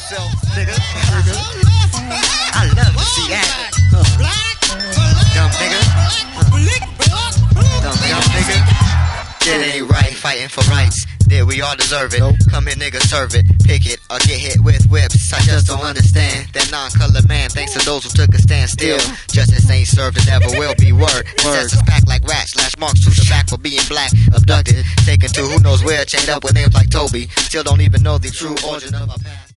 yourself, nigga. I love to see that. Dumb nigga. Dumb nigga. It ain't right fighting for rights. There we all deserve it. Come here, nigga, serve it. Pick it or get hit with whips. I just don't understand that non-colored man. Thanks to those who took a stand still. Justice ain't served and never will be. Word. Sets us back like rats. Lash marks to the back for being black. Abducted, taken to who knows where. Chained up with names like Toby. Still don't even know the true origin of our past.